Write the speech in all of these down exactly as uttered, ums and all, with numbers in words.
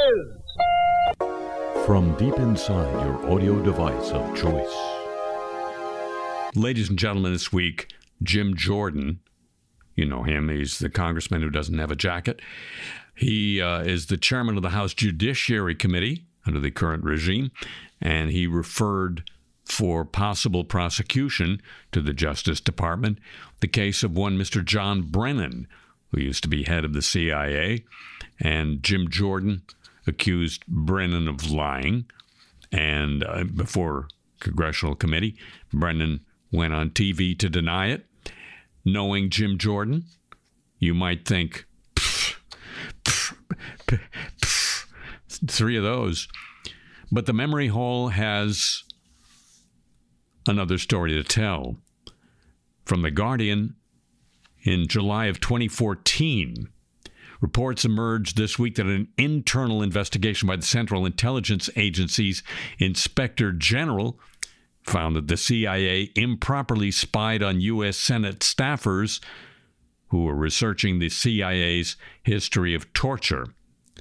is. From deep inside your audio device of choice. Ladies and gentlemen, this week, Jim Jordan, you know him, he's the congressman who doesn't have a jacket. He uh, is the chairman of the House Judiciary Committee under the current regime, and he referred for possible prosecution to the Justice Department the case of one Mister John Brennan, who used to be head of the C I A, and Jim Jordan accused Brennan of lying, and uh, before Congressional Committee, Brennan went on T V to deny it. Knowing Jim Jordan, you might think, pff, pff, pff, pff, three of those. But the memory hole has another story to tell. From The Guardian, in July of twenty fourteen, reports emerged this week that an internal investigation by the Central Intelligence Agency's Inspector General found that the C I A improperly spied on U S Senate staffers who were researching the C I A's history of torture.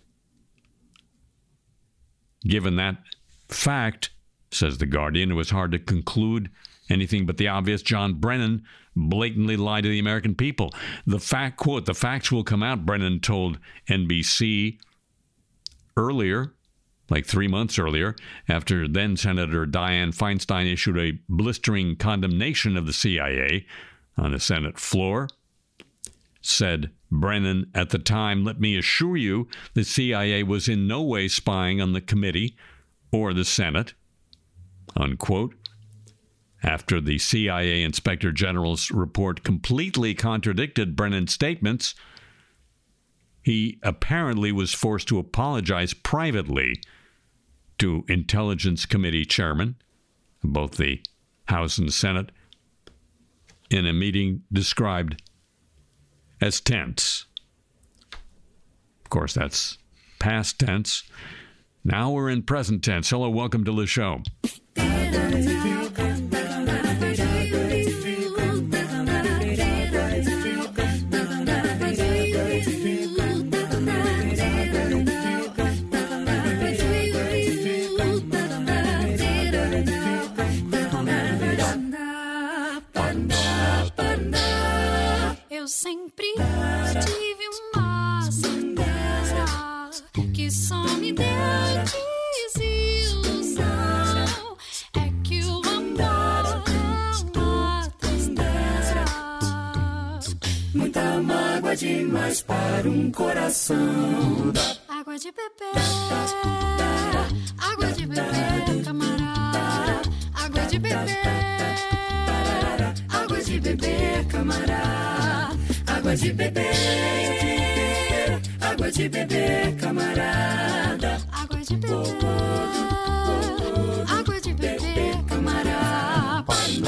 Given that fact, says The Guardian, it was hard to conclude anything but the obvious. John Brennan blatantly lied to the American people. The fact, quote, the facts will come out, Brennan told N B C earlier, like three months earlier, after then-Senator Dianne Feinstein issued a blistering condemnation of the C I A on the Senate floor. Said Brennan at the time, let me assure you, the C I A was in no way spying on the committee or the Senate, unquote. After the C I A Inspector General's report completely contradicted Brennan's statements, he apparently was forced to apologize privately to Intelligence Committee chairmen, both the House and Senate, in a meeting described as tense. Of course, that's past tense. Now we're in present tense. Hello, welcome to the show. Eu sempre tive uma certeza que só me deu desilusão. É que o amor é uma tristeza. Muita mágoa demais para um coração. Água de beber, água de beber, camarada. Água de beber, água de beber, camarada. Água de beber, água de beber, camarada. Água de beber, água de beber, camarada.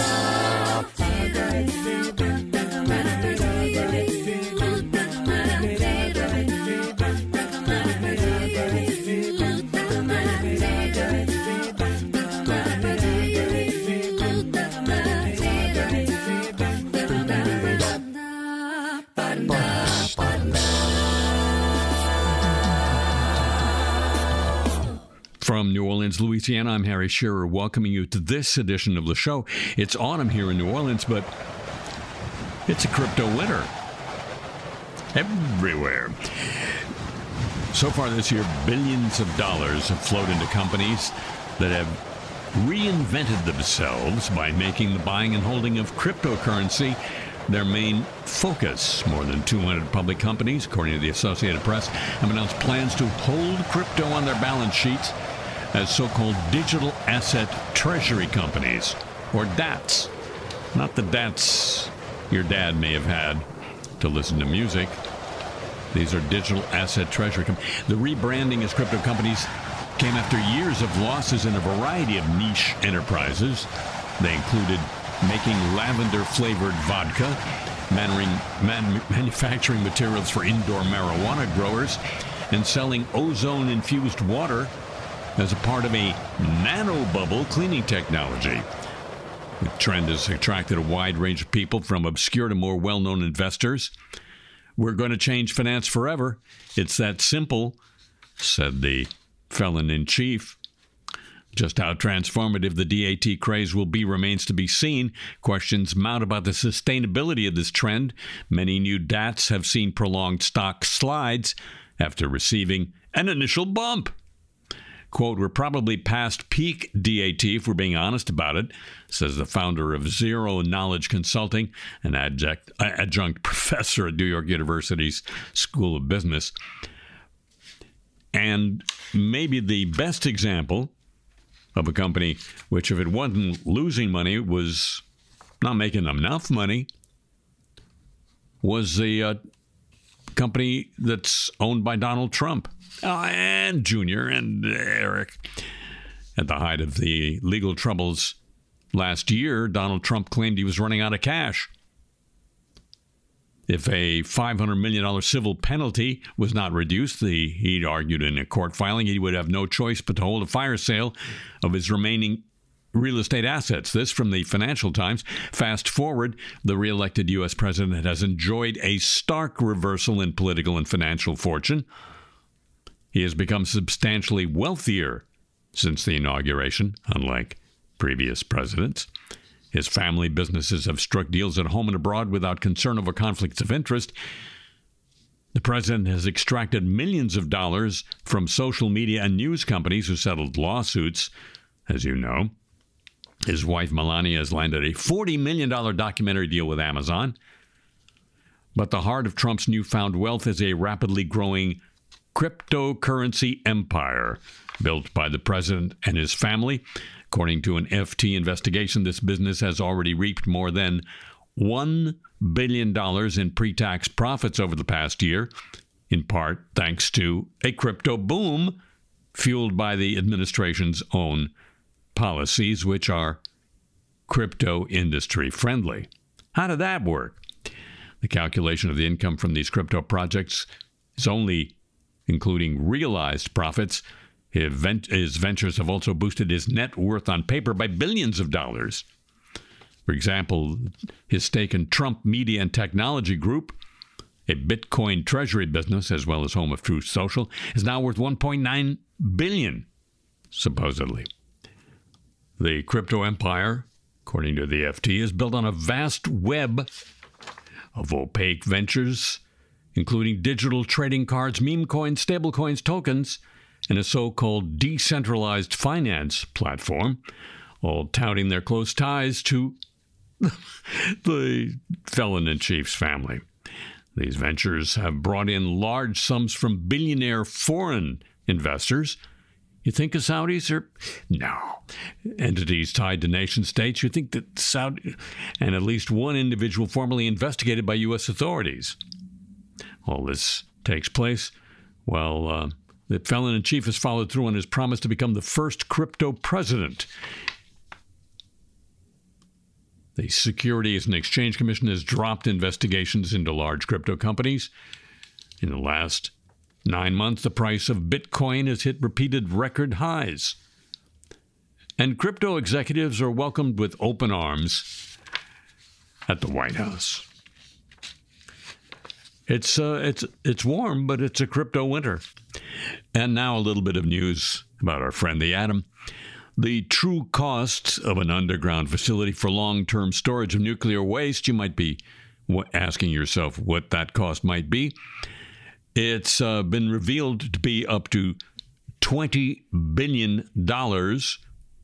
From New Orleans, Louisiana, I'm Harry Shearer, welcoming you to this edition of the show. It's autumn here in New Orleans, but it's a crypto winter everywhere. So far this year, billions of dollars have flowed into companies that have reinvented themselves by making the buying and holding of cryptocurrency their main focus. More than two hundred public companies, according to the Associated Press, have announced plans to hold crypto on their balance sheets as so-called digital asset treasury companies, or D A Ts. Not the D A Ts your dad may have had to listen to music. These are digital asset treasury companies. The rebranding as crypto companies came after years of losses in a variety of niche enterprises. They included making lavender-flavored vodka, manning, man, manufacturing materials for indoor marijuana growers, and selling ozone-infused water as a part of a nanobubble cleaning technology. The trend has attracted a wide range of people, from obscure to more well-known investors. We're going to change finance forever. It's that simple, said the felon-in-chief. Just how transformative the D A T craze will be remains to be seen. Questions mount about the sustainability of this trend. Many new D A Ts have seen prolonged stock slides after receiving an initial bump. Quote, we're probably past peak D A T if we're being honest about it, says the founder of Zero Knowledge Consulting, an adjunct, adjunct professor at New York University's School of Business. And maybe the best example of a company which, if it wasn't losing money, was not making enough money, was the uh, company that's owned by Donald Trump uh, and Junior and Eric. At the height of the legal troubles last year, Donald Trump claimed he was running out of cash. If a five hundred million dollars civil penalty was not reduced, the, he argued in a court filing, he would have no choice but to hold a fire sale of his remaining real estate assets. This from the Financial Times. Fast forward, the re-elected U S president has enjoyed a stark reversal in political and financial fortune. He has become substantially wealthier since the inauguration, unlike previous presidents. His family businesses have struck deals at home and abroad without concern over conflicts of interest. The president has extracted millions of dollars from social media and news companies who settled lawsuits, as you know. His wife, Melania, has landed a forty million dollars documentary deal with Amazon. But the heart of Trump's newfound wealth is a rapidly growing cryptocurrency empire built by the president and his family. According to an F T investigation, this business has already reaped more than one billion dollars in pre-tax profits over the past year, in part thanks to a crypto boom fueled by the administration's own policies, which are crypto industry friendly. How did that work? The calculation of the income from these crypto projects is only including realized profits. His ventures have also boosted his net worth on paper by billions of dollars. For example, his stake in Trump Media and Technology Group, a Bitcoin treasury business as well as home of Truth Social, is now worth one point nine billion dollars, supposedly. The crypto empire, according to the F T, is built on a vast web of opaque ventures, including digital trading cards, meme coins, stablecoins, tokens, and a so-called decentralized finance platform, all touting their close ties to the felon-in-chief's family. These ventures have brought in large sums from billionaire foreign investors. You think of Saudis or no entities tied to nation states? You think that Saudi and at least one individual formerly investigated by U S authorities. All this takes place while uh, the felon-in-chief has followed through on his promise to become the first crypto president. The Securities and Exchange Commission has dropped investigations into large crypto companies. In the last nine months, the price of Bitcoin has hit repeated record highs. And crypto executives are welcomed with open arms at the White House. It's uh, it's it's warm, but it's a crypto winter. And now a little bit of news about our friend the atom. The true costs of an underground facility for long-term storage of nuclear waste, you might be asking yourself what that cost might be. It's uh, been revealed to be up to twenty billion dollars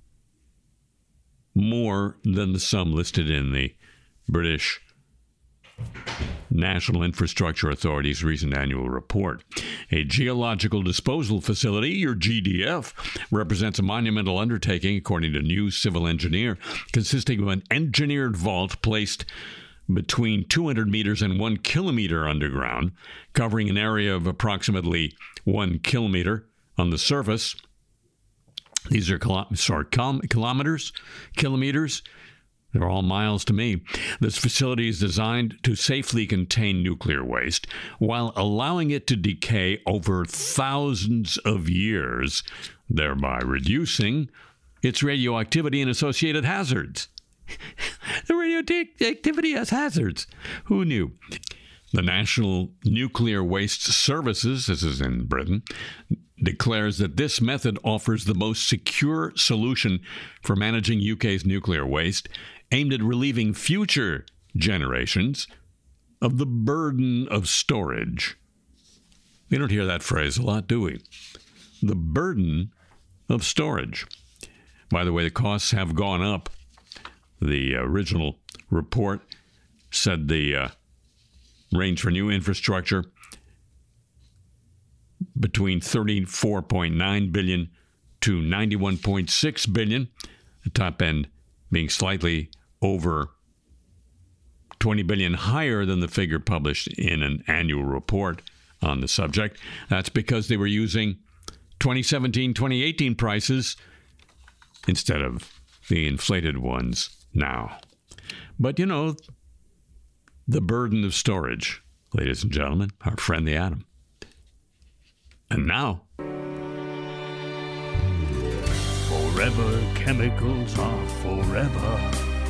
more than the sum listed in the British National Infrastructure Authority's recent annual report. A geological disposal facility, your G D F, represents a monumental undertaking, according to New Civil Engineer, consisting of an engineered vault placed between two hundred meters and one kilometer underground, covering an area of approximately one kilometer on the surface. These are kilo- sorry, kilometers, kilometers. They're all miles to me. This facility is designed to safely contain nuclear waste while allowing it to decay over thousands of years, thereby reducing its radioactivity and associated hazards. The radioactivity has hazards. Who knew? The National Nuclear Waste Services, this is in Britain, declares that this method offers the most secure solution for managing U K's nuclear waste, aimed at relieving future generations of the burden of storage. We don't hear that phrase a lot, do we? The burden of storage. By the way, the costs have gone up. The original report said the uh, range for new infrastructure between thirty-four point nine billion dollars to ninety-one point six billion dollars, the top end being slightly over twenty billion dollars higher than the figure published in an annual report on the subject. That's because they were using twenty seventeen twenty eighteen prices instead of the inflated ones now. But, you know, the burden of storage, ladies and gentlemen, our friend the atom. And now, forever chemicals are forever.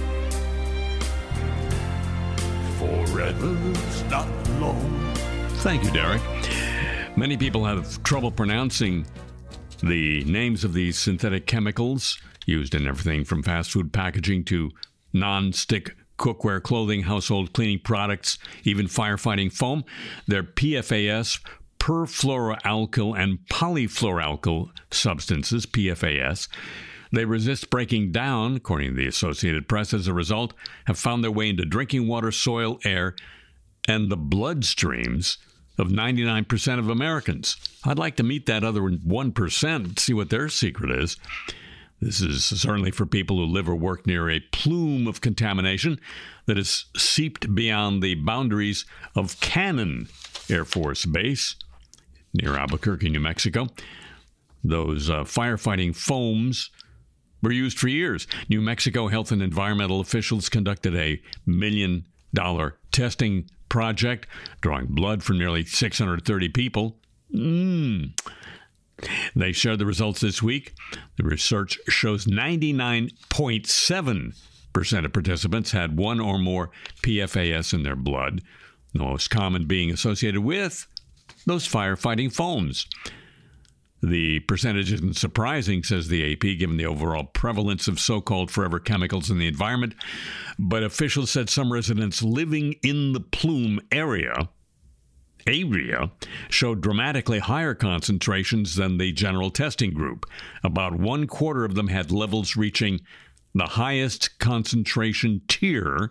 Forever's not long. Thank you, Derek. Many people have trouble pronouncing the names of these synthetic chemicals used in everything from fast food packaging to non-stick cookware, clothing, household cleaning products, even firefighting foam. They're P F A S, perfluoroalkyl and polyfluoroalkyl substances, P F A S. They resist breaking down, according to the Associated Press. As a result, have found their way into drinking water, soil, air, and the bloodstreams of ninety-nine percent of Americans. I'd like to meet that other one percent and see what their secret is. This is certainly for people who live or work near a plume of contamination that has seeped beyond the boundaries of Cannon Air Force Base near Albuquerque, New Mexico. Those uh, firefighting foams were used for years. New Mexico health and environmental officials conducted a million dollar testing project, drawing blood from nearly six hundred thirty people. Mm. They shared the results this week. The research shows ninety-nine point seven percent of participants had one or more P F A S in their blood, the most common being associated with those firefighting foams. The percentage isn't surprising, says the A P, given the overall prevalence of so-called forever chemicals in the environment. But officials said some residents living in the plume area, area showed dramatically higher concentrations than the general testing group. About one quarter of them had levels reaching the highest concentration tier,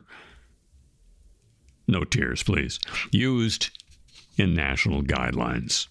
no tiers, please, used in national guidelines.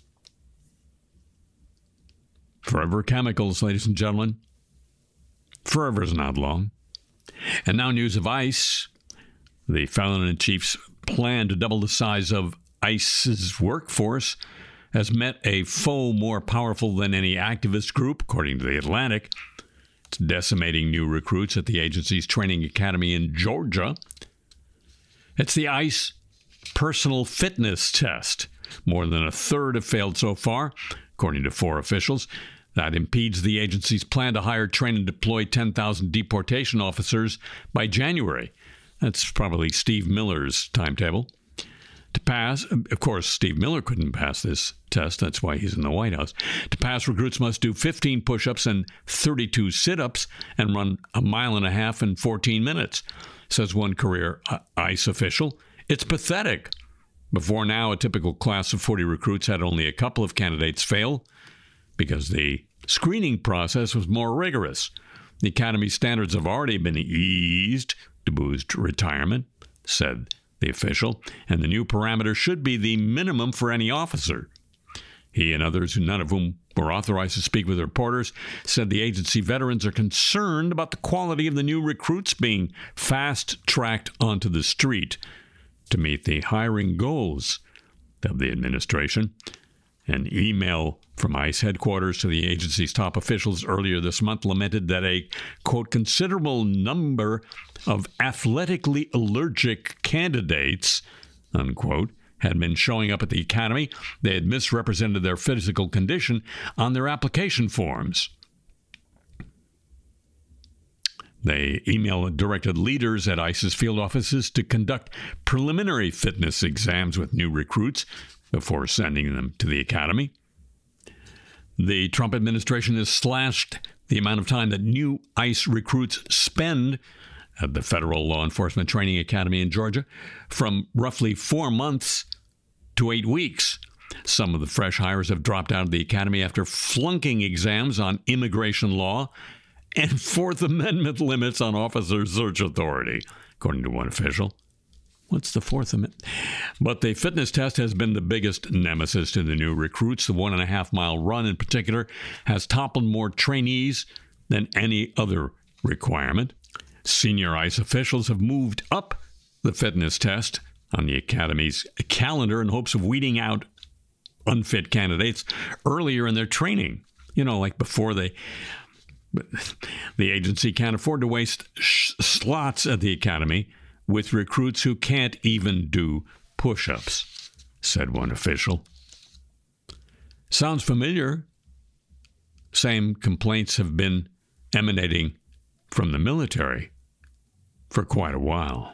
Forever chemicals, ladies and gentlemen. Forever is not long. And now news of ICE. The felon-in-chief's plan to double the size of ICE's workforce has met a foe more powerful than any activist group, according to The Atlantic. It's decimating new recruits at the agency's training academy in Georgia. It's the ICE personal fitness test. More than a third have failed so far, according to four officials. That impedes the agency's plan to hire, train, and deploy ten thousand deportation officers by January. That's probably Steve Miller's timetable. To pass, of course, Steve Miller couldn't pass this test. That's why he's in the White House. To pass, recruits must do fifteen push-ups and thirty-two sit-ups and run a mile and a half in fourteen minutes, says one career ICE official. It's pathetic. Before now, a typical class of forty recruits had only a couple of candidates fail because the screening process was more rigorous. The academy standards have already been eased to boost retirement, said the official, and the new parameter should be the minimum for any officer. He and others, none of whom were authorized to speak with reporters, said the agency veterans are concerned about the quality of the new recruits being fast-tracked onto the street to meet the hiring goals of the administration. An email from ICE headquarters to the agency's top officials earlier this month lamented that a, quote, considerable number of athletically allergic candidates, unquote, had been showing up at the academy. They had misrepresented their physical condition on their application forms. They emailed directed leaders at ICE's field offices to conduct preliminary fitness exams with new recruits before sending them to the academy. The Trump administration has slashed the amount of time that new ICE recruits spend at the Federal Law Enforcement Training Academy in Georgia from roughly four months to eight weeks. Some of the fresh hires have dropped out of the academy after flunking exams on immigration law and Fourth Amendment limits on officer search authority, according to one official. What's the Fourth Amendment? But the fitness test has been the biggest nemesis to the new recruits. The one and a half mile run in particular has toppled more trainees than any other requirement. Senior ICE officials have moved up the fitness test on the academy's calendar in hopes of weeding out unfit candidates earlier in their training. You know, like before they... The agency can't afford to waste sh- slots at the academy with recruits who can't even do push-ups, said one official. Sounds familiar. Same complaints have been emanating from the military for quite a while.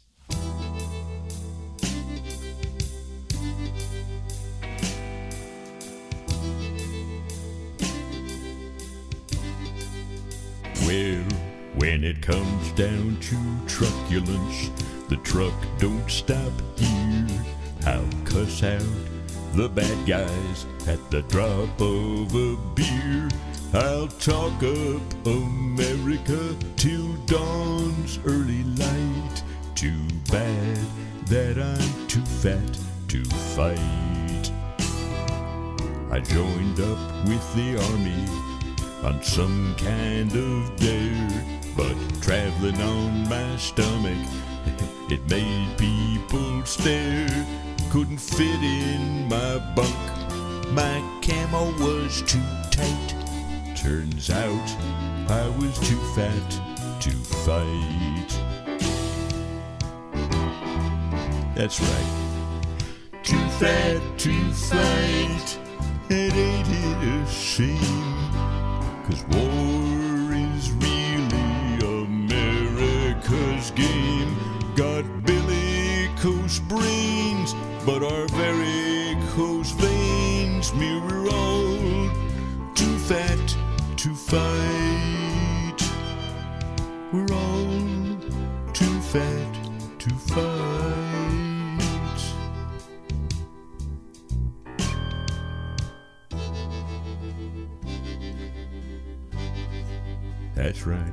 Well, when it comes down to truculence, the truck don't stop here. I'll cuss out the bad guys at the drop of a beer. I'll talk up America till dawn's early light. Too bad that I'm too fat to fight. I joined up with the army on some kind of dare, but traveling on my stomach, it made people stare. Couldn't fit in my bunk, my camo was too tight. Turns out I was too fat to fight. That's right, too fat to fight. And ain't it a shame? 'Cause war is really America's game. Got bellicose brains, but our varicose veins mirror all. Too fat to fight. We're all too fat to fight. That's right.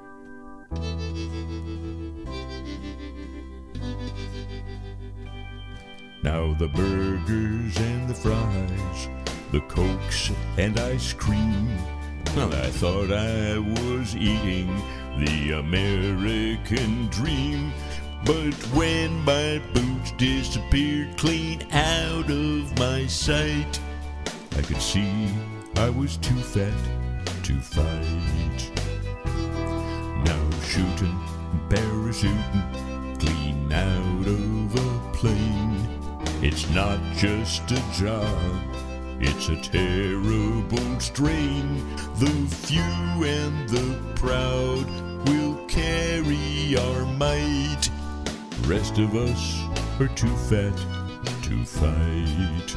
Now the burgers and the fries, the cokes and ice cream. Well, I thought I was eating the American dream. But when my boots disappeared clean out of my sight, I could see I was too fat to fight. Now shooting, parachuting, clean out of a plane. It's not just a job, it's a terrible strain. The few and the proud will carry our might. The rest of us are too fat to fight.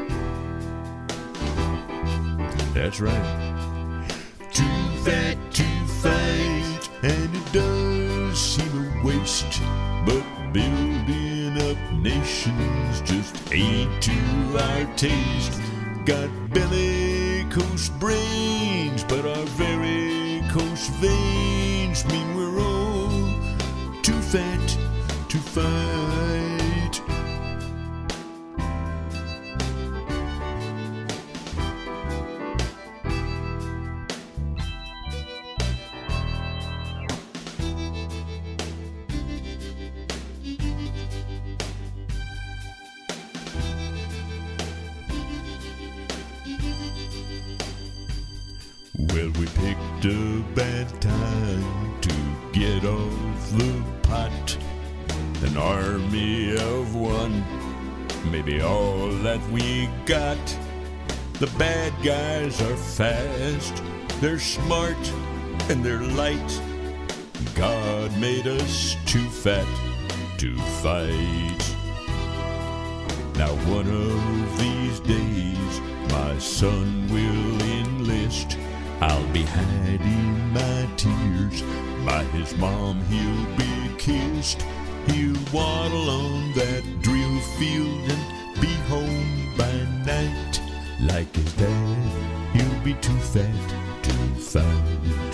That's right. Too fat to fight, and it does seem a waste, but building up nations just ain't to our taste. Got bellicose brains, but our varicose veins mean we're all too fat to fight. Well, we picked a bad time to get off the pot. An army of one, maybe all that we got. The bad guys are fast, they're smart, and they're light. God made us too fat to fight. Now one of these days, my son will enlist. I'll be hiding my tears. By his mom he'll be kissed. He'll waddle on that drill field and be home by night. Like his dad, he'll be too fat to fight.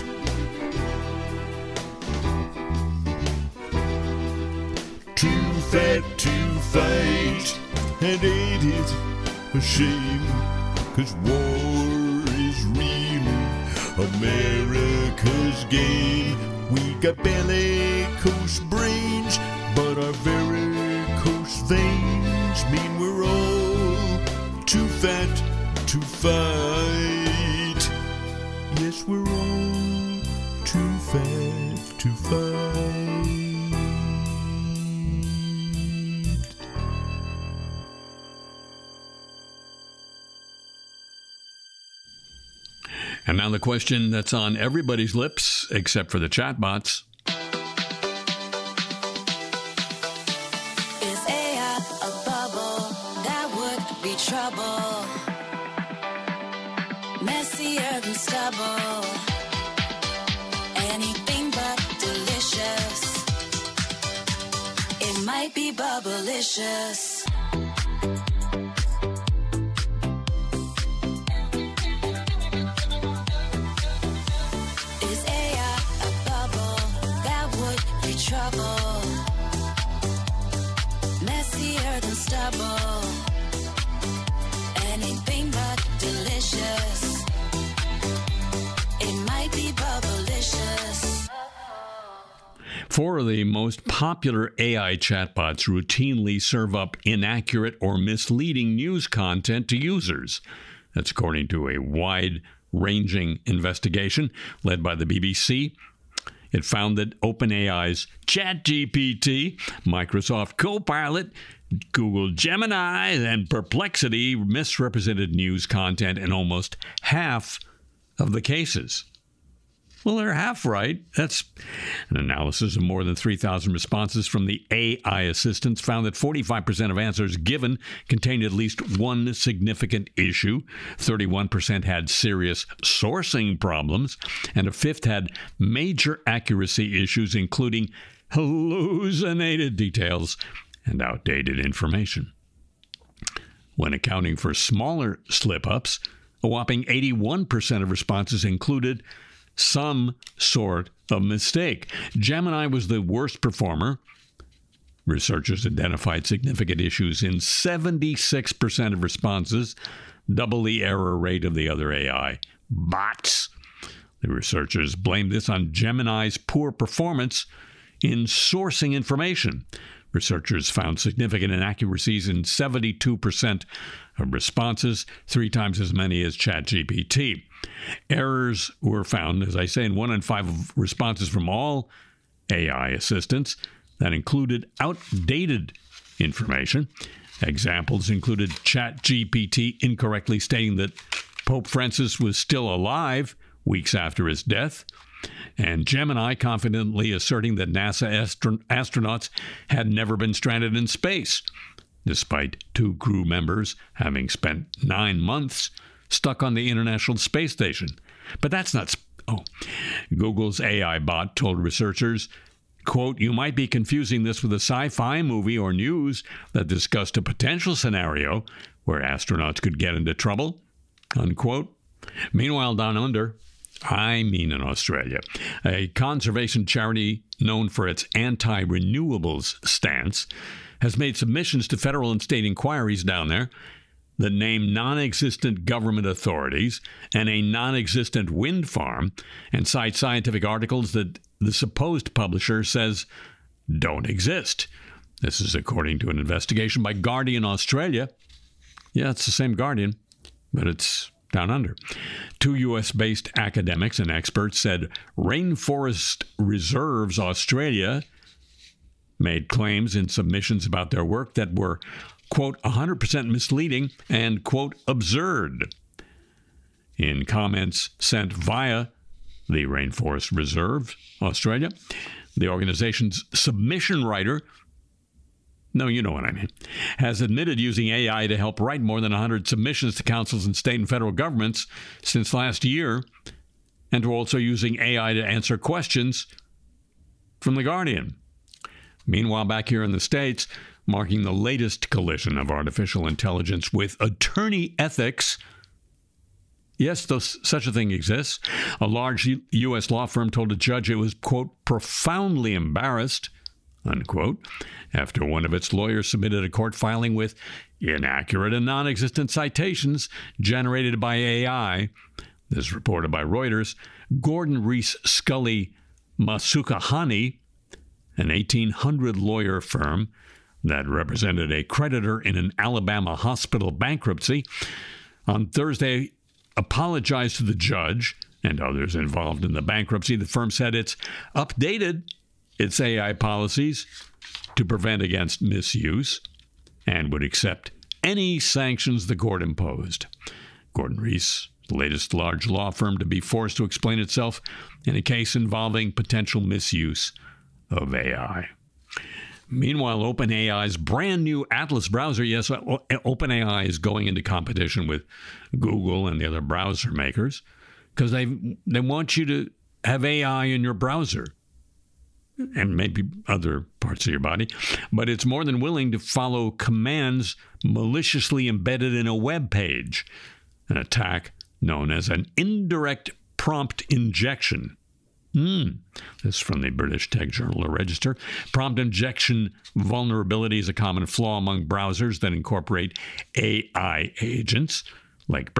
Too fat to fight, and ain't it a shame? 'Cause war is really America's game. We got bellicose brains, but our varicose veins mean we're all too fat to fight. Yes, we're all too fat to fight. And now the question that's on everybody's lips, except for the chatbots. Is A I a bubble? That would be trouble. Messier than stubble. Anything but delicious. It might be bubblicious. Trouble, messier than stubble, anything but delicious. It might be bubblicious. Four of the most popular A I chatbots routinely serve up inaccurate or misleading news content to users. That's according to a wide-ranging investigation led by the B B C. It found that OpenAI's ChatGPT, Microsoft Copilot, Google Gemini, and Perplexity misrepresented news content in almost half of the cases. Well, they're half right. That's an analysis of more than three thousand responses from the A I assistants found that forty-five percent of answers given contained at least one significant issue, thirty-one percent had serious sourcing problems, and a fifth had major accuracy issues, including hallucinated details and outdated information. When accounting for smaller slip-ups, a whopping eighty-one percent of responses included some sort of mistake. Gemini was the worst performer. Researchers identified significant issues in seventy-six percent of responses, double the error rate of the other A I bots. The researchers blamed this on Gemini's poor performance in sourcing information. Researchers found significant inaccuracies in seventy-two percent of responses, three times as many as ChatGPT. Errors were found, as I say, in one in five responses from all A I assistants that included outdated information. Examples included ChatGPT incorrectly stating that Pope Francis was still alive weeks after his death, and Gemini confidently asserting that NASA astro- astronauts had never been stranded in space, despite two crew members having spent nine months stuck on the International Space Station. But that's not... Sp- oh. Google's A I bot told researchers, quote, "You might be confusing this with a sci-fi movie or news that discussed a potential scenario where astronauts could get into trouble," unquote. Meanwhile, down under, I mean in Australia, a conservation charity known for its anti-renewables stance has made submissions to federal and state inquiries down there that name non-existent government authorities and a non-existent wind farm and cite scientific articles that the supposed publisher says don't exist. This is according to an investigation by Guardian Australia. Yeah, it's the same Guardian, but it's down under. Two U S-based academics and experts said Rainforest Reserves Australia made claims in submissions about their work that were, quote, one hundred percent misleading and, quote, absurd. In comments sent via the Rainforest Reserve Australia, the organization's submission writer no, you know what I mean, has admitted using A I to help write more than one hundred submissions to councils and state and federal governments since last year, and to also using A I to answer questions from The Guardian. Meanwhile, back here in the States, marking the latest collision of artificial intelligence with attorney ethics. Yes, those, such a thing exists. A large U S law firm told a judge it was, quote, profoundly embarrassed, unquote, after one of its lawyers submitted a court filing with inaccurate and non-existent citations generated by A I. This is reported by Reuters. Gordon Reese Scully Masukahani, an eighteen hundred lawyer firm that represented a creditor in an Alabama hospital bankruptcy, on Thursday apologized to the judge and others involved in the bankruptcy. The firm said it's updated its A I policies to prevent against misuse and would accept any sanctions the court imposed. Gordon Reese, the latest large law firm to be forced to explain itself in a case involving potential misuse of A I. Meanwhile, OpenAI's brand new Atlas browser, yes, OpenAI is going into competition with Google and the other browser makers because they they want you to have A I in your browser and maybe other parts of your body, but it's more than willing to follow commands maliciously embedded in a web page, an attack known as an indirect prompt injection. Mm. This is from the British tech journal, The Register. Prompt injection vulnerability is a common flaw among browsers that incorporate A I agents, like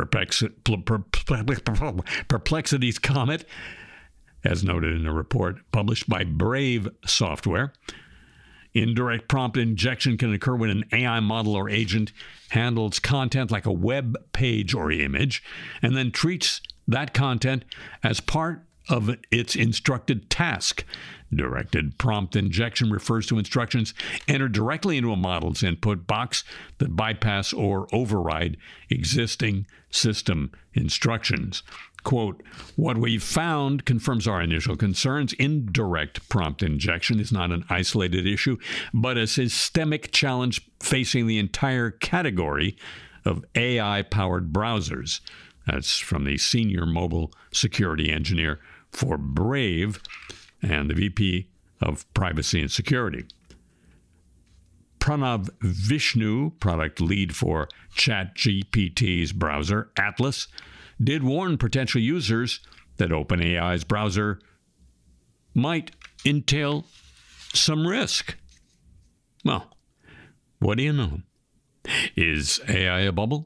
Perplexity's Comet, as noted in a report published by Brave Software. Indirect prompt injection can occur when an A I model or agent handles content like a web page or image, and then treats that content as part of its instructed task. Directed prompt injection refers to instructions entered directly into a model's input box that bypass or override existing system instructions. Quote, what we've found confirms our initial concerns. Indirect prompt injection is not an isolated issue, but a systemic challenge facing the entire category of A I-powered browsers. That's from the senior mobile security engineer for Brave and the V P of Privacy and Security. Pranav Vishnu, product lead for ChatGPT's browser, Atlas, did warn potential users that OpenAI's browser might entail some risk. Well, what do you know? Is A I a bubble?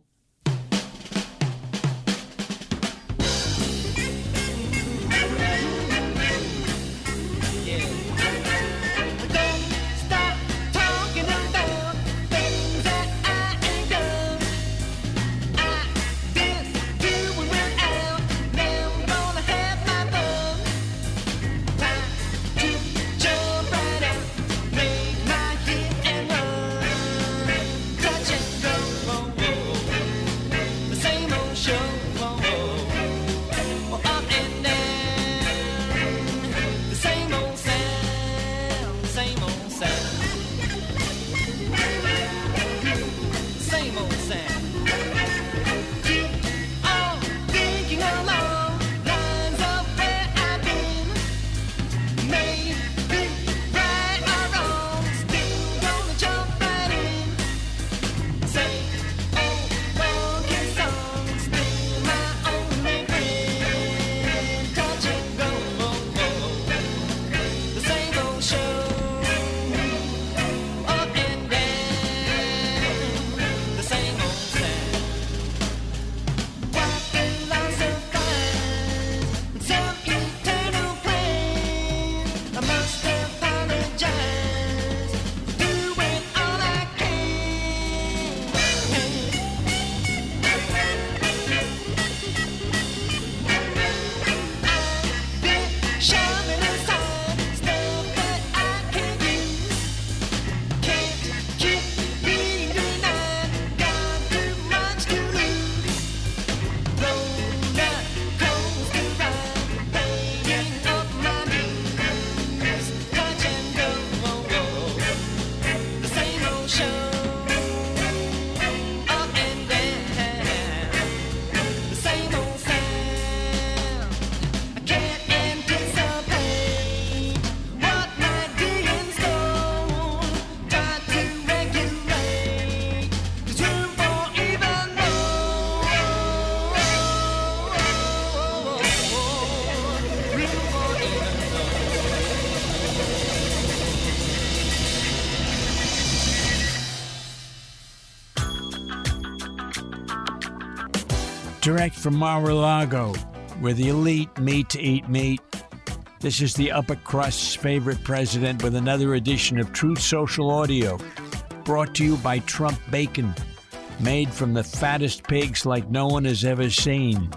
Direct from Mar-a-Lago, where the elite meet to eat meat. This is the upper crust's favorite president with another edition of Truth Social Audio, brought to you by Trump Bacon, made from the fattest pigs like no one has ever seen.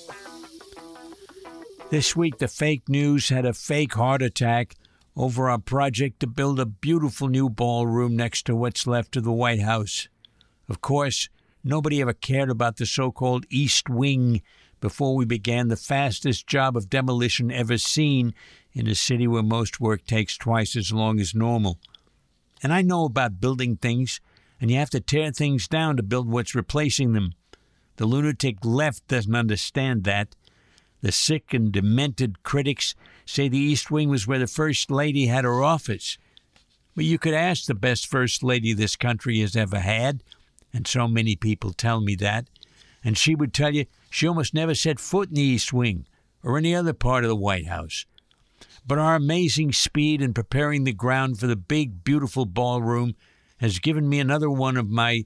This week, the fake news had a fake heart attack over our project to build a beautiful new ballroom next to what's left of the White House. Of course, nobody ever cared about the so-called East Wing before we began the fastest job of demolition ever seen in a city where most work takes twice as long as normal. And I know about building things, and you have to tear things down to build what's replacing them. The lunatic left doesn't understand that. The sick and demented critics say the East Wing was where the First Lady had her office. But you could ask the best First Lady this country has ever had, and so many people tell me that, and she would tell you she almost never set foot in the East Wing or any other part of the White House. But our amazing speed in preparing the ground for the big, beautiful ballroom has given me another one of my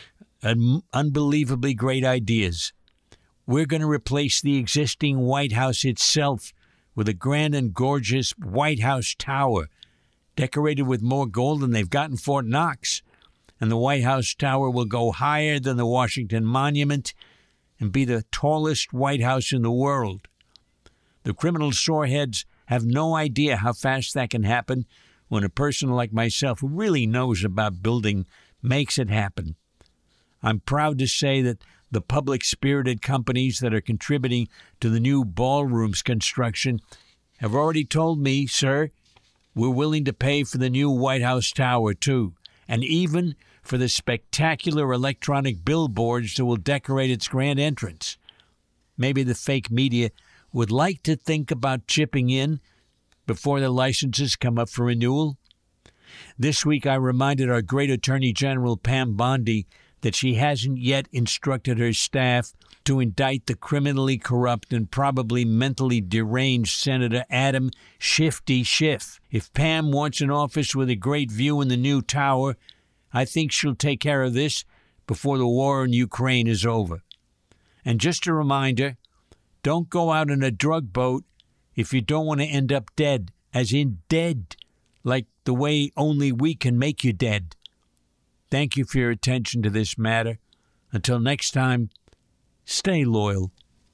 un- unbelievably great ideas. We're going to replace the existing White House itself with a grand and gorgeous White House Tower, decorated with more gold than they've got in Fort Knox. And the White House Tower will go higher than the Washington Monument and be the tallest White House in the world. The criminal soreheads have no idea how fast that can happen when a person like myself who really knows about building makes it happen. I'm proud to say that the public-spirited companies that are contributing to the new ballroom's construction have already told me, sir, we're willing to pay for the new White House Tower, too, and even for the spectacular electronic billboards that will decorate its grand entrance. Maybe the fake media would like to think about chipping in before the licenses come up for renewal. This week I reminded our great Attorney General Pam Bondi that she hasn't yet instructed her staff to indict the criminally corrupt and probably mentally deranged Senator Adam Shifty Schiff. If Pam wants an office with a great view in the new tower, I think she'll take care of this before the war in Ukraine is over. And just a reminder, don't go out in a drug boat if you don't want to end up dead, as in dead, like the way only we can make you dead. Thank you for your attention to this matter. Until next time, stay loyal.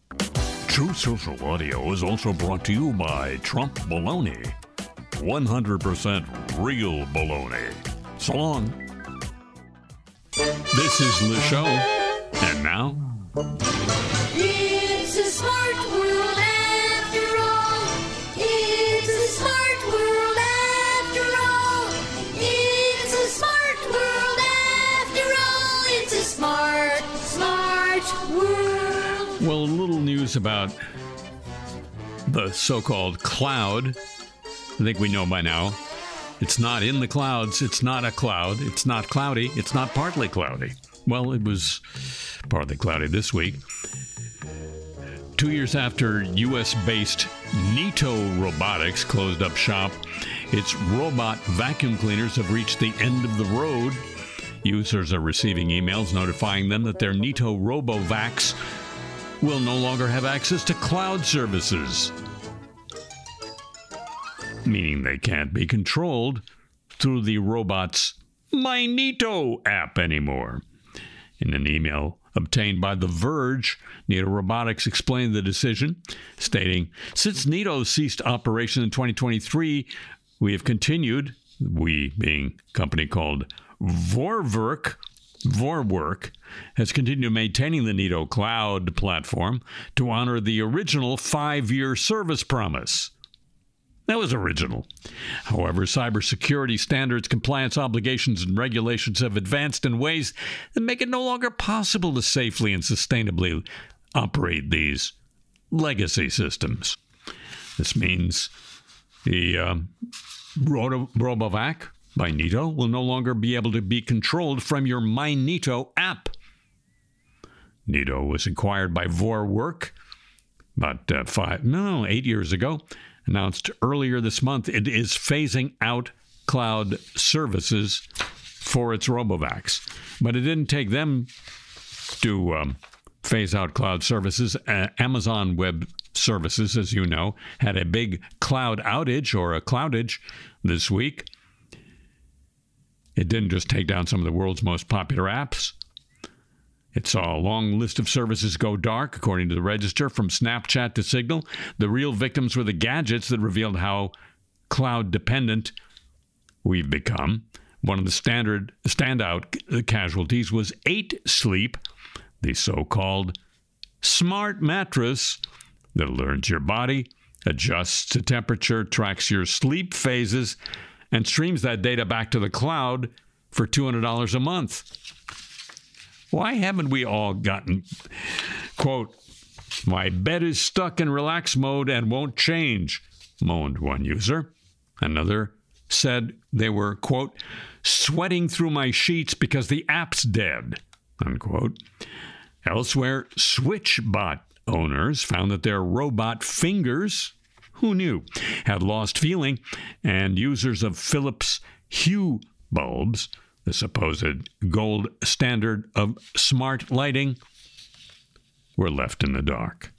True Social Audio is also brought to you by Trump Baloney. one hundred percent real baloney. So long. This is the show. And now, It's a smart world after all. It's a smart world after all. It's a smart world after all. It's a smart, smart world. well, a little news about the so-called cloud. I think we know by now. It's not in the clouds. It's not a cloud. It's not cloudy. It's not partly cloudy. Well, it was partly cloudy this week. Two years after U S-based Neato Robotics closed up shop, its robot vacuum cleaners have reached the end of the road. Users are receiving emails notifying them that their Neato RoboVacs will no longer have access to cloud services, meaning they can't be controlled through the robot's My Neato app anymore. In an email obtained by The Verge, Neato Robotics explained the decision, stating, since Neato ceased operation in twenty twenty-three, we have continued, we being a company called Vorwerk, Vorwerk, has continued maintaining the Neato cloud platform to honor the original five-year service promise. That was original. However, cybersecurity standards, compliance obligations, and regulations have advanced in ways that make it no longer possible to safely and sustainably operate these legacy systems. This means the uh, Robo- RoboVac by Neato will no longer be able to be controlled from your My Neato app. Neato was acquired by Vorwerk about uh, five, no, eight years ago. Announced earlier this month, it is phasing out cloud services for its RoboVacs. But it didn't take them to um, phase out cloud services. Uh, Amazon Web Services, as you know, had a big cloud outage or a cloudage this week. It didn't just take down some of the world's most popular apps. It saw a long list of services go dark, according to the Register, from Snapchat to Signal. The real victims were the gadgets that revealed how cloud-dependent we've become. One of the standard standout casualties was eight Sleep, the so-called smart mattress that learns your body, adjusts to temperature, tracks your sleep phases, and streams that data back to the cloud for two hundred dollars a month. Why haven't we all gotten, quote, my bed is stuck in relax mode and won't change, moaned one user. Another said they were, quote, sweating through my sheets because the app's dead, unquote. Elsewhere, SwitchBot owners found that their robot fingers, who knew, had lost feeling, and users of Philips Hue bulbs, the supposed gold standard of smart lighting, were left in the dark.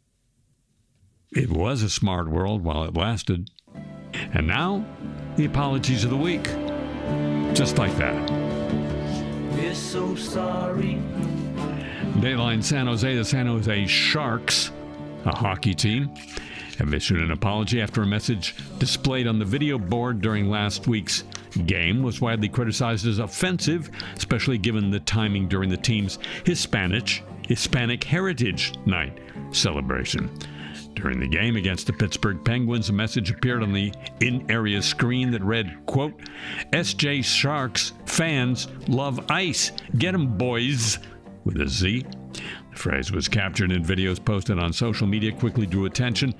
It was a smart world while it lasted. And now, the apologies of the week. Just like that. We're so sorry. Dayline San Jose, the San Jose Sharks, a hockey team, have issued an apology after a message displayed on the video board during last week's game was widely criticized as offensive, especially given the timing during the team's Hispanic, Hispanic Heritage Night celebration. During the game against the Pittsburgh Penguins, a message appeared on the in-area screen that read, quote, S J Sharks fans love ice. Get 'em, boys, with a Z. The phrase was captured in videos posted on social media, quickly drew attention.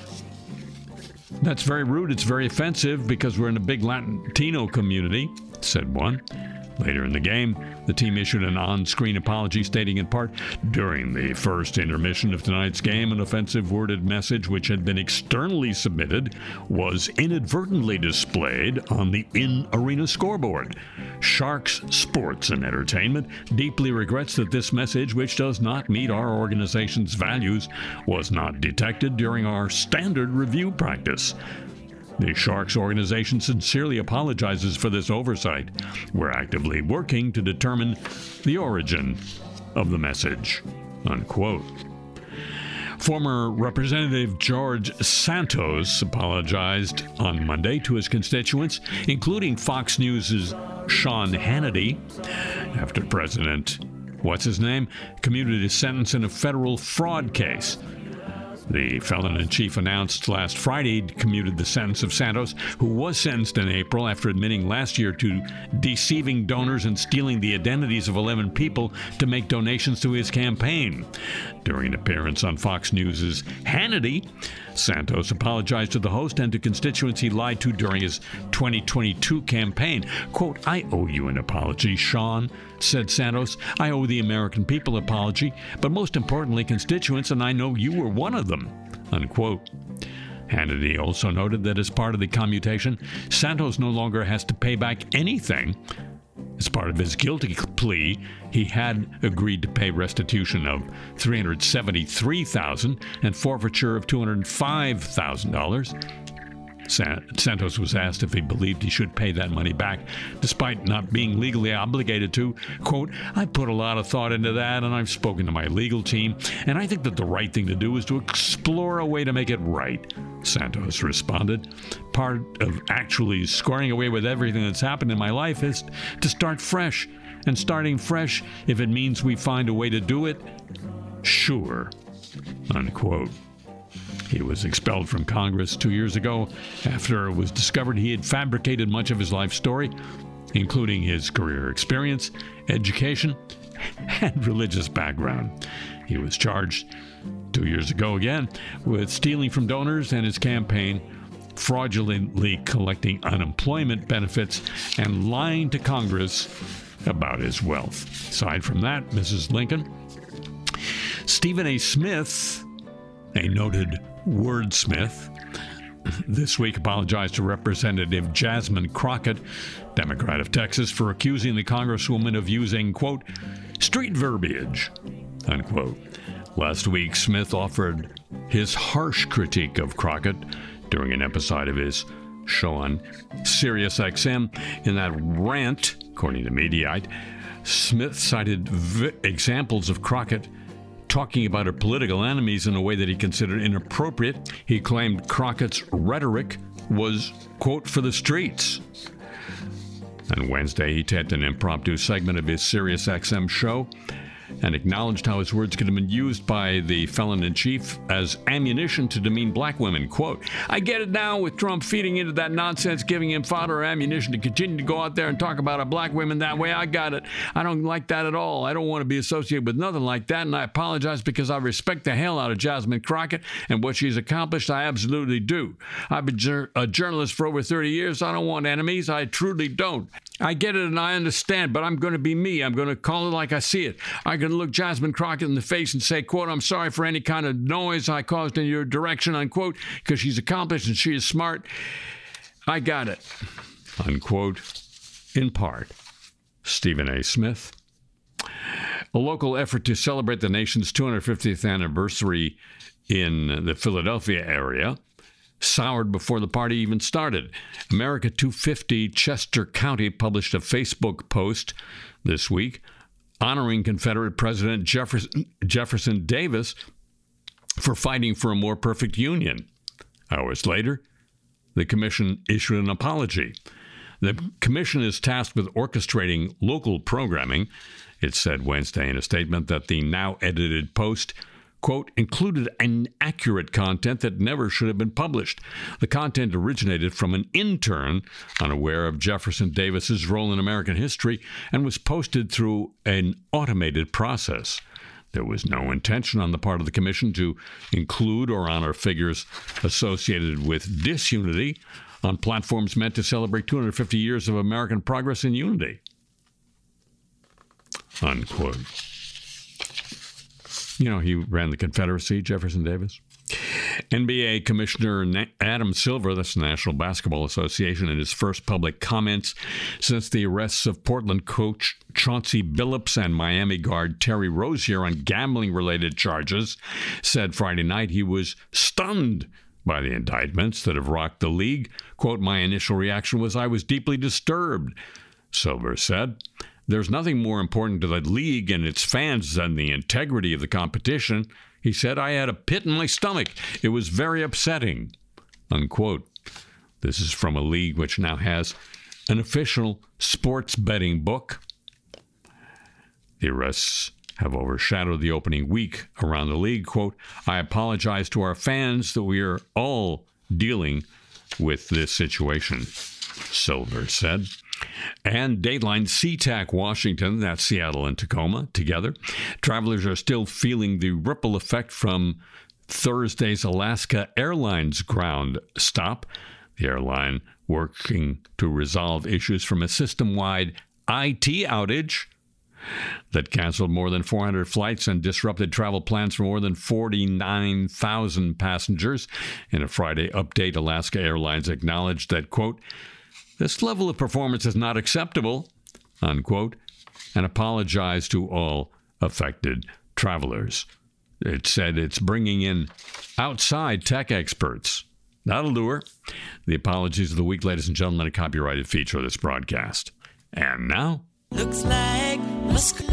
That's very rude. It's very offensive because we're in a big Latino community, said one. Later in the game, the team issued an on-screen apology stating in part, during the first intermission of tonight's game, an offensive worded message which had been externally submitted was inadvertently displayed on the in-arena scoreboard. Sharks Sports and Entertainment deeply regrets that this message, which does not meet our organization's values, was not detected during our standard review practice. The Sharks organization sincerely apologizes for this oversight. We're actively working to determine the origin of the message, unquote. Former Representative George Santos apologized on Monday to his constituents, including Fox News' Sean Hannity, after President, what's his name, commuted his sentence in a federal fraud case. The felon-in-chief announced last Friday he'd commuted the sentence of Santos, who was sentenced in April after admitting last year to deceiving donors and stealing the identities of eleven people to make donations to his campaign. During an appearance on Fox News' Hannity, Santos apologized to the host and to constituents he lied to during his twenty twenty-two campaign. Quote, I owe you an apology, Sean, said Santos. I owe the American people an apology, but most importantly, constituents, and I know you were one of them, unquote. Hannity also noted that as part of the commutation, Santos no longer has to pay back anything. As part of his guilty plea, he had agreed to pay restitution of three hundred seventy-three thousand dollars and forfeiture of two hundred five thousand dollars. Santos was asked if he believed he should pay that money back, despite not being legally obligated to. Quote, I put a lot of thought into that, and I've spoken to my legal team, and I think that the right thing to do is to explore a way to make it right, Santos responded. Part of actually squaring away with everything that's happened in my life is to start fresh, and starting fresh, if it means we find a way to do it, sure, unquote. He was expelled from Congress two years ago after it was discovered he had fabricated much of his life story, including his career experience, education, and religious background. He was charged two years ago again with stealing from donors and his campaign, fraudulently collecting unemployment benefits, and lying to Congress about his wealth. Aside from that, Missus Lincoln, Stephen A. Smith, a noted wordsmith, this week apologized to Representative Jasmine Crockett, Democrat of Texas, for accusing the Congresswoman of using, quote, street verbiage, unquote. Last week, Smith offered his harsh critique of Crockett during an episode of his show on Sirius X M. In that rant, according to Mediaite, Smith cited v- examples of Crockett talking about her political enemies in a way that he considered inappropriate. He claimed Crockett's rhetoric was, quote, for the streets. On Wednesday, he taped an impromptu segment of his Sirius X M show and acknowledged how his words could have been used by the felon-in-chief as ammunition to demean black women. Quote, I get it now with Trump feeding into that nonsense, giving him fodder or ammunition to continue to go out there and talk about our black women that way. I got it. I don't like that at all. I don't want to be associated with nothing like that, and I apologize because I respect the hell out of Jasmine Crockett and what she's accomplished. I absolutely do. I've been jur- a journalist for over thirty years. I don't want enemies. I truly don't. I get it and I understand, but I'm going to be me. I'm going to call it like I see it. I can look Jasmine Crockett in the face and say, quote, I'm sorry for any kind of noise I caused in your direction, unquote, because she's accomplished and she is smart. I got it, unquote, in part. Stephen A. Smith. A local effort to celebrate the nation's two hundred fiftieth anniversary in the Philadelphia area soured before the party even started. America two fifty Chester County published a Facebook post this week honoring Confederate President Jefferson, Jefferson Davis for fighting for a more perfect union. Hours later, the commission issued an apology. The commission is tasked with orchestrating local programming. It said Wednesday in a statement that the now edited post, quote, included inaccurate content that never should have been published. The content originated from an intern unaware of Jefferson Davis's role in American history and was posted through an automated process. There was no intention on the part of the commission to include or honor figures associated with disunity on platforms meant to celebrate two hundred fifty years of American progress and unity, unquote. You know, he ran the Confederacy, Jefferson Davis. N B A Commissioner Adam Silver, that's the National Basketball Association, in his first public comments since the arrests of Portland coach Chauncey Billups and Miami guard Terry Rozier on gambling-related charges, said Friday night he was stunned by the indictments that have rocked the league. Quote, my initial reaction was I was deeply disturbed, Silver said. There's nothing more important to the league and its fans than the integrity of the competition. He said, I had a pit in my stomach. It was very upsetting, unquote. This is from a league which now has an official sports betting book. The arrests have overshadowed the opening week around the league. Quote, I apologize to our fans that we are all dealing with this situation, Silver said. And Dateline SeaTac Washington, that's Seattle and Tacoma, together. Travelers are still feeling the ripple effect from Thursday's Alaska Airlines ground stop. The airline working to resolve issues from a system-wide I T outage that canceled more than four hundred flights and disrupted travel plans for more than forty-nine thousand passengers. In a Friday update, Alaska Airlines acknowledged that, quote, this level of performance is not acceptable, unquote, and apologized to all affected travelers. It said it's bringing in outside tech experts. That'll do her. The apologies of the week, ladies and gentlemen, a copyrighted feature of this broadcast. And now, Looks like Musk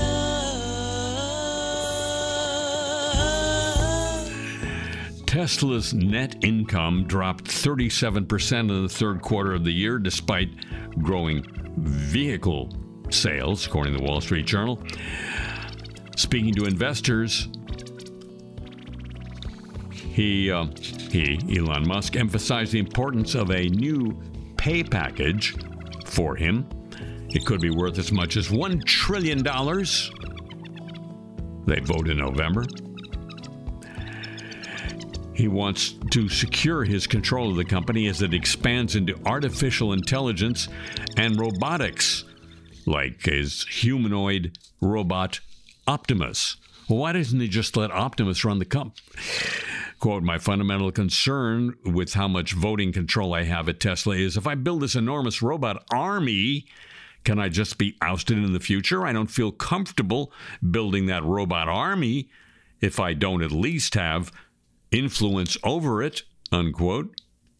Tesla's net income dropped thirty-seven percent in the third quarter of the year, despite growing vehicle sales, according to the Wall Street Journal. Speaking to investors, he, uh, he, Elon Musk, emphasized the importance of a new pay package for him. It could be worth as much as one trillion dollars. They vote in November. He wants to secure his control of the company as it expands into artificial intelligence and robotics, like his humanoid robot Optimus. Well, why doesn't he just let Optimus run the company? Quote, my fundamental concern with how much voting control I have at Tesla is if I build this enormous robot army, Can I just be ousted in the future? I don't feel comfortable building that robot army if I don't at least have influence over it, unquote.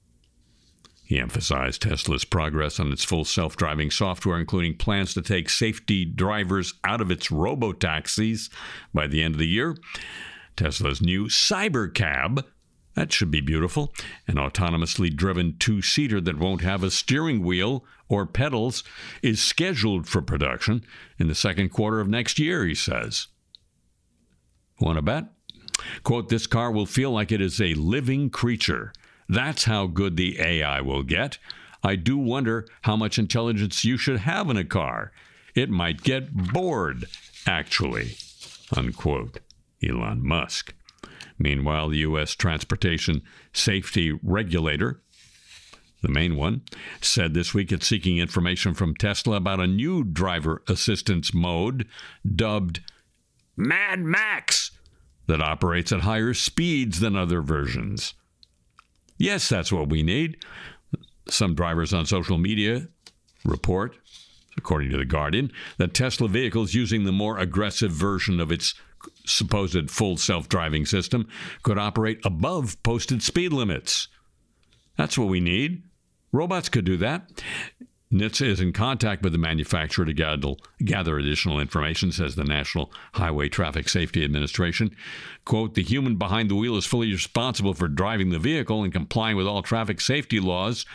He emphasized Tesla's progress on its full self-driving software, including plans to take safety drivers out of its robo-taxis by the end of the year. Tesla's new Cybercab, that should be beautiful, an autonomously driven two-seater that won't have a steering wheel or pedals, is scheduled for production in the second quarter of next year, he says. Want to bet? Quote, this car will feel like it is a living creature. That's how good the A I will get. I do wonder how much intelligence you should have in a car. It might get bored, actually, unquote. Elon Musk. Meanwhile, the U S Transportation Safety Regulator, the main one, said this week it's seeking information from Tesla about a new driver assistance mode dubbed Mad Max that operates at higher speeds than other versions. Yes, that's what we need. Some drivers on social media report, according to The Guardian, that Tesla vehicles using the more aggressive version of its supposed full self-driving system could operate above posted speed limits. That's what we need. Robots could do that. N H T S A is in contact with the manufacturer to gather, gather additional information, says the National Highway Traffic Safety Administration. Quote, the human behind the wheel is fully responsible for driving the vehicle and complying with all traffic safety laws,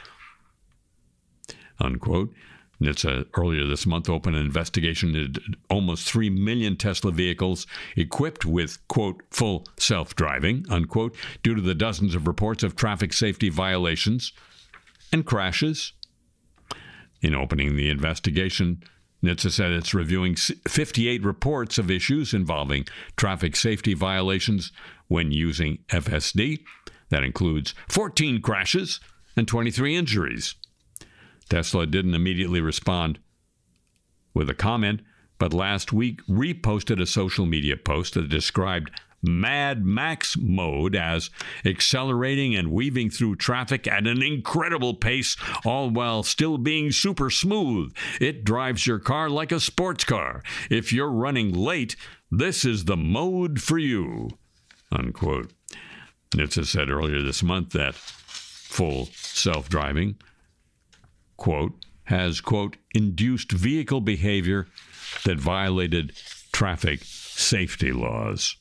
unquote. N H T S A earlier this month opened an investigation into almost three million Tesla vehicles equipped with, quote, full self-driving, unquote, due to the dozens of reports of traffic safety violations and crashes. In opening the investigation, N H T S A said it's reviewing fifty-eight reports of issues involving traffic safety violations when using F S D. That includes fourteen crashes and twenty-three injuries. Tesla didn't immediately respond with a comment, but last week reposted a social media post that described Mad Max mode as accelerating and weaving through traffic at an incredible pace, all while still being super smooth. It drives your car like a sports car. If you're running late, this is the mode for you, unquote. N H T S A said earlier this month that full self-driving, quote, has, quote, induced vehicle behavior that violated traffic safety laws.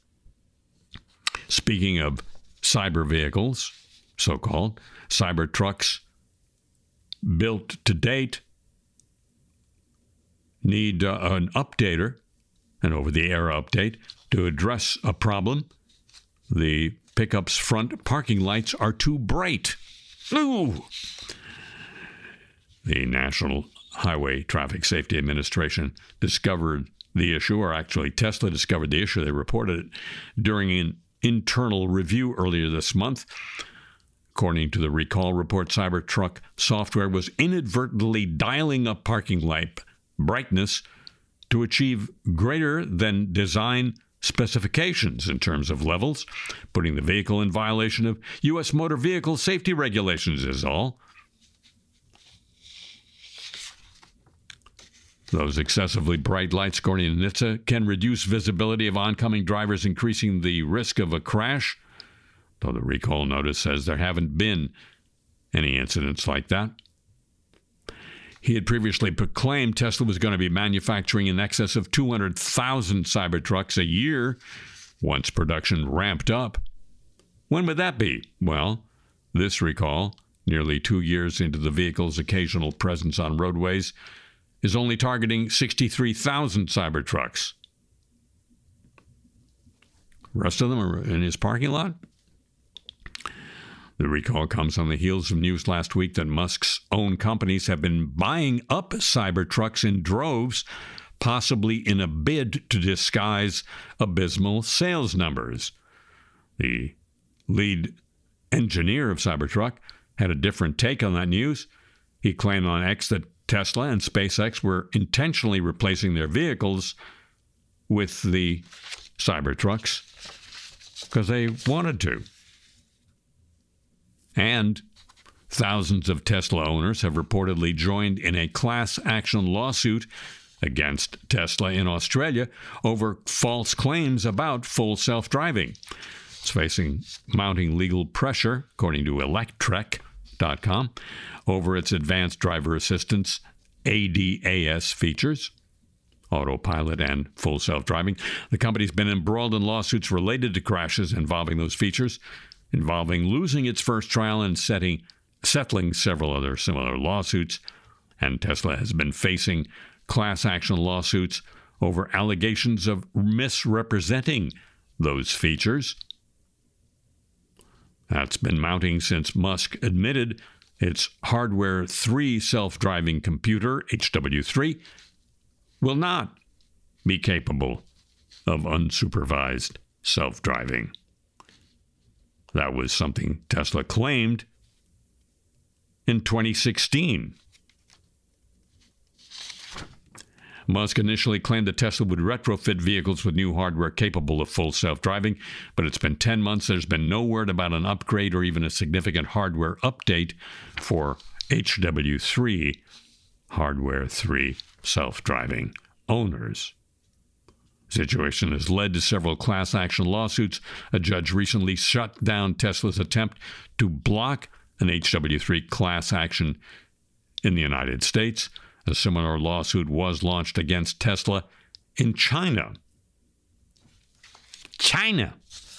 Speaking of cyber vehicles, so-called, cyber trucks built to date need uh, an updater, an over-the-air update, to address a problem. The pickup's front parking lights are too bright. Ooh! The National Highway Traffic Safety Administration discovered the issue, or actually Tesla discovered the issue. They reported it during an internal review earlier this month. According to the recall report, Cybertruck software was inadvertently dialing up parking light brightness to achieve greater than design specifications in terms of levels, putting the vehicle in violation of U S motor vehicle safety regulations is all. Those excessively bright lights, according to N H T S A, can reduce visibility of oncoming drivers, increasing the risk of a crash, though the recall notice says there haven't been any incidents like that. He had previously proclaimed Tesla was going to be manufacturing in excess of two hundred thousand Cybertrucks a year once production ramped up. When would that be? Well, this recall, nearly two years into the vehicle's occasional presence on roadways, is only targeting sixty-three thousand Cybertrucks. The rest of them are in his parking lot. The recall comes on the heels of news last week that Musk's own companies have been buying up Cybertrucks in droves, possibly in a bid to disguise abysmal sales numbers. The lead engineer of Cybertruck had a different take on that news. He claimed on X that Tesla and SpaceX were intentionally replacing their vehicles with the Cybertrucks because they wanted to. And Thousands of Tesla owners have reportedly joined in a class action lawsuit against Tesla in Australia over false claims about full self-driving. It's facing mounting legal pressure, according to Electrek dot com, over its advanced driver assistance A D A S features, autopilot and full self-driving. The company's been embroiled in lawsuits related to crashes involving those features, involving losing its first trial and setting, settling several other similar lawsuits. And Tesla has been facing class action lawsuits over allegations of misrepresenting those features. That's been mounting since Musk admitted its Hardware three self-driving computer, H W three, will not be capable of unsupervised self-driving. That was something Tesla claimed in twenty sixteen. Musk initially claimed that Tesla would retrofit vehicles with new hardware capable of full self-driving, but it's been ten months. There's been no word about an upgrade or even a significant hardware update for H W three, Hardware three self-driving owners. The situation has led to several class action lawsuits. A judge recently shut down Tesla's attempt to block an H W three class action in the United States. A similar lawsuit was launched against Tesla in China. China.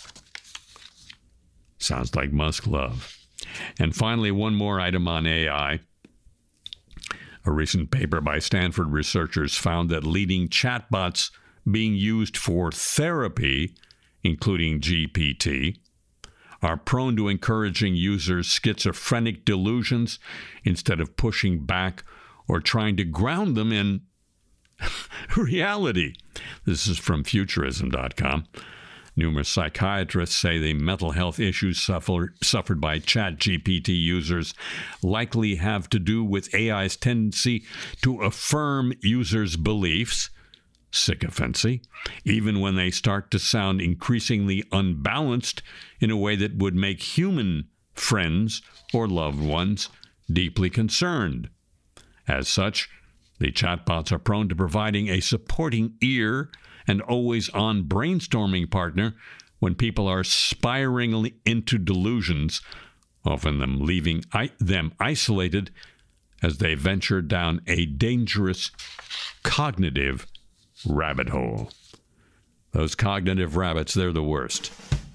Sounds like Musk love. And finally, one more item on A I. A recent paper by Stanford researchers found that leading chatbots being used for therapy, including G P T, are prone to encouraging users' schizophrenic delusions instead of pushing back or trying to ground them in reality. This is from Futurism dot com. Numerous psychiatrists say the mental health issues suffer, suffered by ChatGPT users likely have to do with A I's tendency to affirm users' beliefs, sycophancy, even when they start to sound increasingly unbalanced in a way that would make human friends or loved ones deeply concerned. As such, the chatbots are prone to providing a supporting ear and always-on brainstorming partner when people are spiraling into delusions, often them leaving I- them isolated as they venture down a dangerous cognitive rabbit hole. Those cognitive rabbits, they're the worst.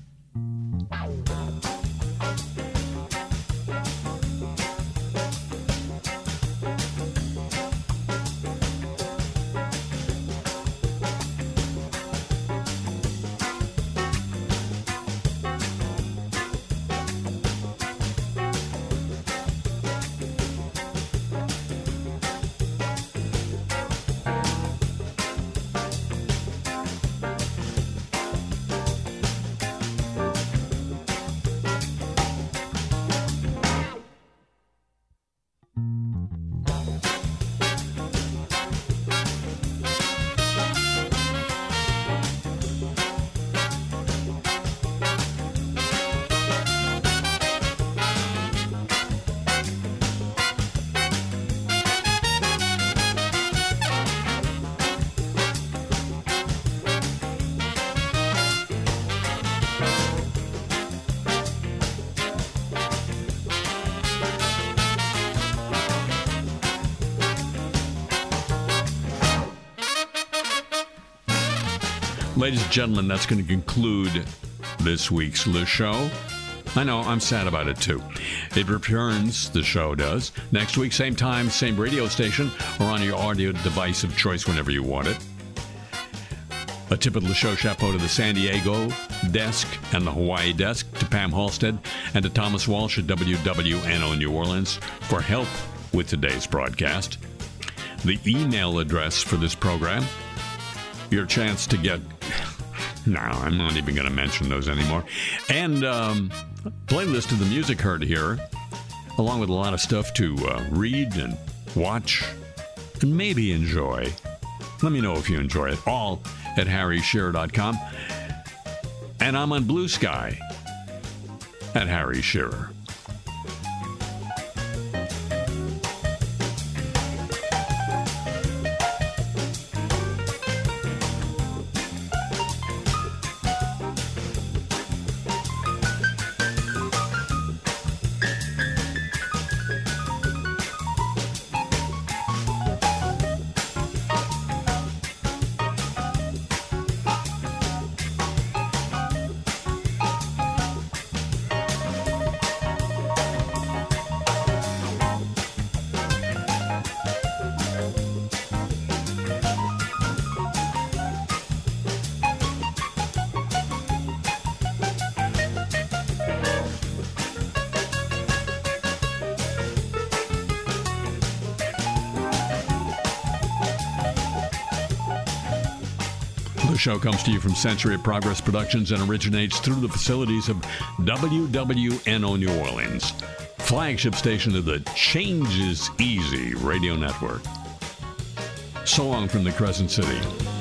Ladies and gentlemen, that's going to conclude this week's Le Show. I know, I'm sad about it too. It returns, the show does, next week, same time, same radio station, or on your audio device of choice whenever you want it. A tip of the show chapeau to the San Diego desk and the Hawaii desk, to Pam Halstead, and to Thomas Walsh at W W N O New Orleans for help with today's broadcast. The email address for this program, your chance to get... No, I'm not even going to mention those anymore. And um, a playlist of the music heard here, along with a lot of stuff to uh, read and watch and maybe enjoy. Let me know if you enjoy it. All at harry shearer dot com. And I'm on Blue Sky at Harry Shearer. The show comes to you from Century of Progress Productions and originates through the facilities of W W N O New Orleans, flagship station of the Change is Easy radio network. So long from the Crescent City.